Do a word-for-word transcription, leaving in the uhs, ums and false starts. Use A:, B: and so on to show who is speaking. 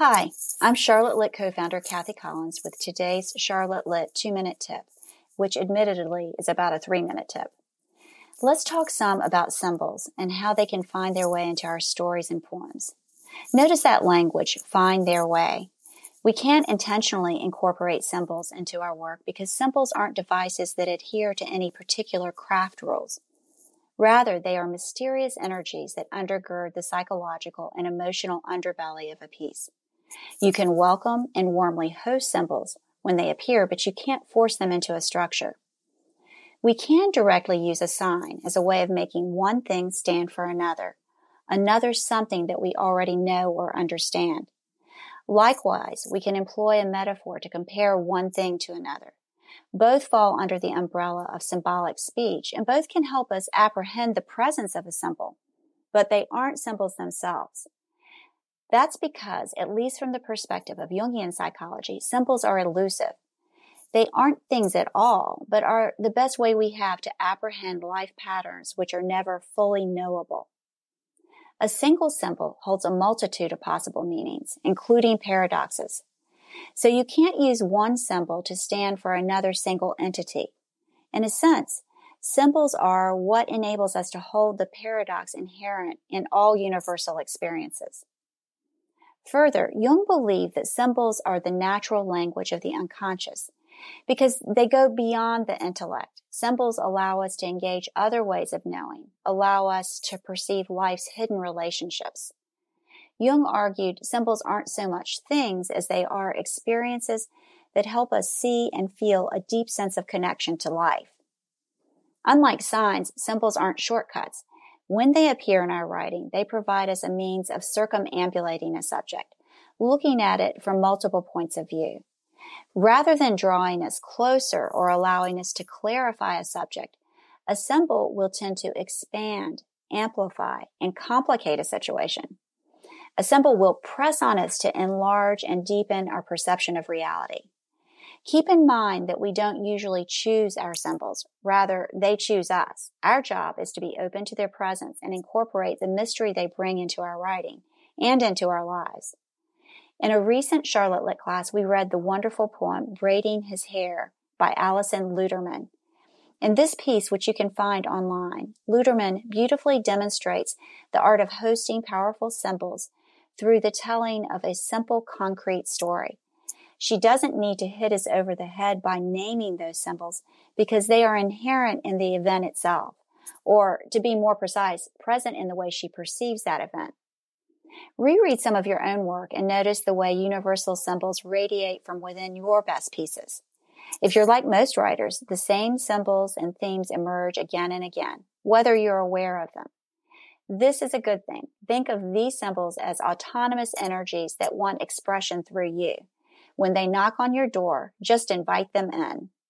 A: Hi, I'm Charlotte Lit co-founder Kathy Collins with today's Charlotte Lit two-minute tip, which admittedly is about a three-minute tip. Let's talk some about symbols and how they can find their way into our stories and poems. Notice that language, find their way. We can't intentionally incorporate symbols into our work because symbols aren't devices that adhere to any particular craft rules. Rather, they are mysterious energies that undergird the psychological and emotional underbelly of a piece. You can welcome and warmly host symbols when they appear, but you can't force them into a structure. We can directly use a sign as a way of making one thing stand for another, another something that we already know or understand. Likewise, we can employ a metaphor to compare one thing to another. Both fall under the umbrella of symbolic speech, and both can help us apprehend the presence of a symbol, but they aren't symbols themselves. That's because, at least from the perspective of Jungian psychology, symbols are elusive. They aren't things at all, but are the best way we have to apprehend life patterns which are never fully knowable. A single symbol holds a multitude of possible meanings, including paradoxes. So you can't use one symbol to stand for another single entity. In a sense, symbols are what enables us to hold the paradox inherent in all universal experiences. Further, Jung believed that symbols are the natural language of the unconscious because they go beyond the intellect. Symbols allow us to engage other ways of knowing, allow us to perceive life's hidden relationships. Jung argued symbols aren't so much things as they are experiences that help us see and feel a deep sense of connection to life. Unlike signs, symbols aren't shortcuts. When they appear in our writing, they provide us a means of circumambulating a subject, looking at it from multiple points of view. Rather than drawing us closer or allowing us to clarify a subject, a symbol will tend to expand, amplify, and complicate a situation. A symbol will press on us to enlarge and deepen our perception of reality. Keep in mind that we don't usually choose our symbols. Rather, they choose us. Our job is to be open to their presence and incorporate the mystery they bring into our writing and into our lives. In a recent Charlotte Lit class, we read the wonderful poem Braiding His Hair by Alison Luterman. In this piece, which you can find online, Luterman beautifully demonstrates the art of hosting powerful symbols through the telling of a simple, concrete story. She doesn't need to hit us over the head by naming those symbols because they are inherent in the event itself, or to be more precise, present in the way she perceives that event. Reread some of your own work and notice the way universal symbols radiate from within your best pieces. If you're like most writers, the same symbols and themes emerge again and again, whether you're aware of them. This is a good thing. Think of these symbols as autonomous energies that want expression through you. When they knock on your door, just invite them in.